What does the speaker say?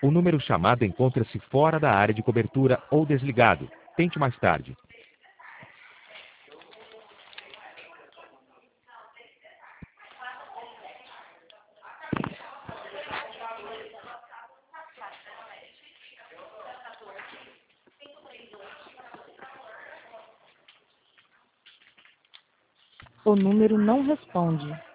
O número chamado encontra-se fora da área de cobertura ou desligado. Tente mais tarde. O número não responde.